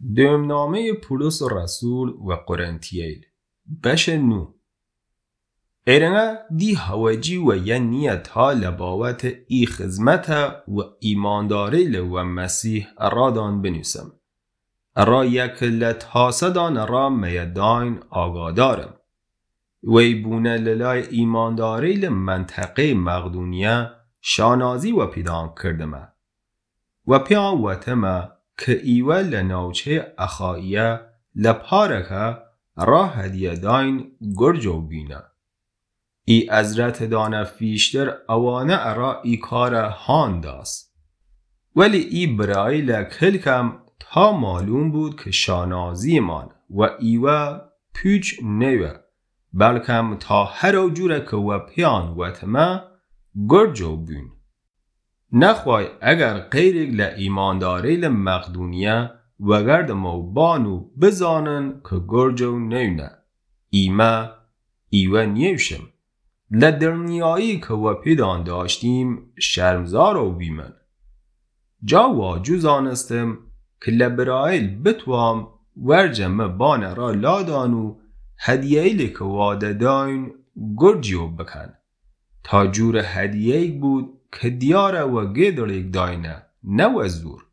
دومنامه پولس رسول و قرنتییل بش نو ایرنا دی هواجی و یه نیت ها لباوت ای خدمت و ایمانداری لو مسیح ارادان بنویسم. ارا یک لطاسدان ارا میداین آگادارم. وی بونه للای ایمانداری لمنطقه مقدونیه شانازی و پیدان کردمه. و پیان وطمه که ایوه لنوچه اخائیه لپارکه را هدیه داین گرجو بینه. ای ازرت دانه فیشتر اوانه ارا ای کار هان داست. ولی ای برای لکل کم تا معلوم بود که شانازی من و ایوه پیچ نیوه بلکم تا هر جوره که و پیان وطمه گرجو بین. نخوای اگر غیر لایمانداری لمقدونیه و گرد موبانو بزانن که گرجو نیونه. ایوه نیوشم. لدرنیایی که و پیدان داشتیم شرمزارو بیمن. جا واجو زانستم که لبرائیل بتوام ورجم بانه را لادانو هدیه‌ای که واده داین گرجیو بکن. تا جور هدیه‌ای بود که دیاره و گیدریک داینه نه و زور.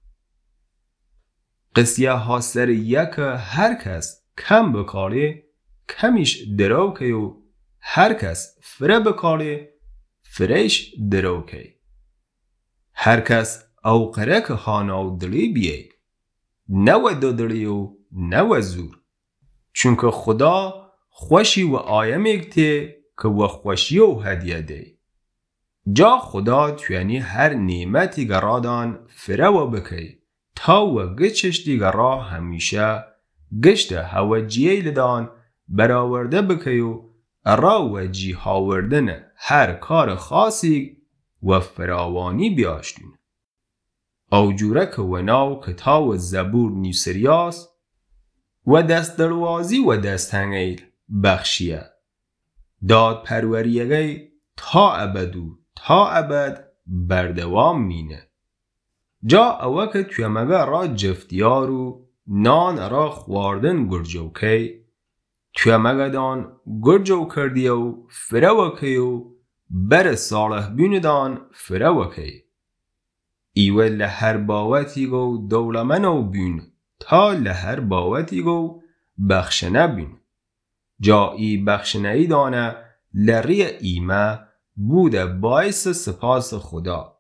قصیه ها سر یک هر کس کم بکاره کمیش دروکه و هر کس فره بکاره فرهش دروکه. هر کس اوقره که خانه دلی بیه نه و دلی و نه و زور. چونکه خدا خوشی و آیمکته که و خوشی و هدیه ده. جا خدا تویانی هر نعمتی گرادان فره و بکی تا و گچش دیگرا همیشه گشت هوجیه لدان براورده بکی و را و جی هاوردن هر کار خاصی و فراوانی بیاشتون. او جوره که و ناو کتاب زبور نیسریاس و دست دروازی و دستنگیل بخشیه. داد پروریگی تا ابد بردوام مینه. جا اوه که توی مگه را جفتیارو نان را خواردن گرجو که توی مگه دان گرجو کردی و فرو که و بر صالح بیندان فرو که. ایوه لهر باوتی گو دولمنو بین تا لهر باوتی گو بخشنه بین. جا ای بخشنه ای دانه لری ایمه بوده باعث سپاس خدا.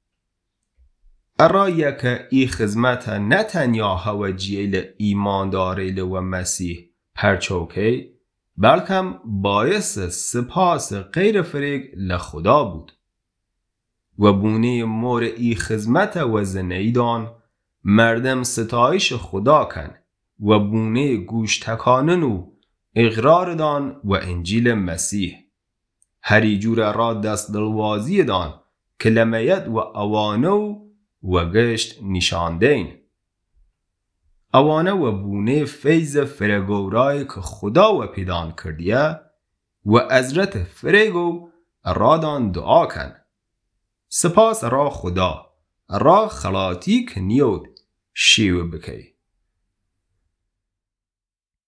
ارایه که ای خدمت نه تنیا هوجیل ایمانداری و مسیح پرچوکه بلکم باعث سپاس غیر فریق لخدا بود. و بونه مور ای خدمت و زنیدان مردم ستایش خدا کن و بونه گوش تکانن و اقرار دان و انجیل مسیح. هری جور را دست دلوازی دان که لمیت و اوانو و گشت نشاندین. اوانه و بونه فیض فرگورای که خدا و پیدان کردیه و ازرت فرگو رادان دعا کن. سپاس را خدا را خلاتی که نیود شیو بکی.